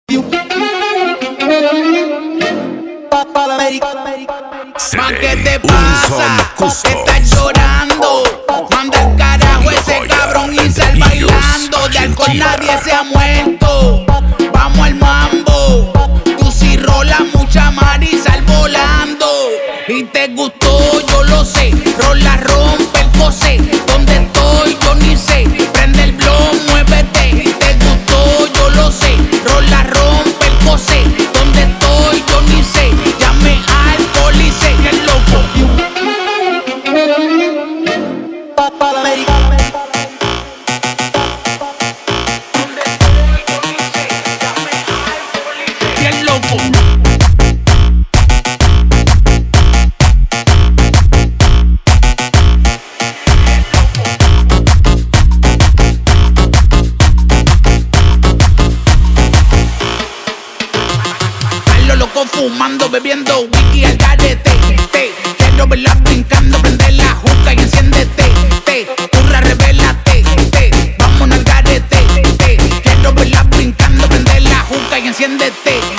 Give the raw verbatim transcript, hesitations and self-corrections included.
Man, ¿qué te pasa? Que estás llorando. Manda el carajo ese cabrón y sal bailando. De alcohol nadie se ha muerto. Vamos al mambo. Tú si rolas mucha mar y sal volando. Y te gustó, yo lo sé. Rola, rompe el cose. ¿Dónde estoy? Yo ni sé. Prende el blog, muévete. Y te gustó, yo lo sé. Rola, rompe el cose. ¿Dónde estoy? Yo ni sé. Llame al policía, que es loco. Bien loco. A lo loco fumando, bebiendo whisky al garete. Te quiero verla brincando, prende la juca y enciéndete. Te curra, revélate. Te vámonos al garete. Te quiero verla brincando, prende la juca y enciéndete.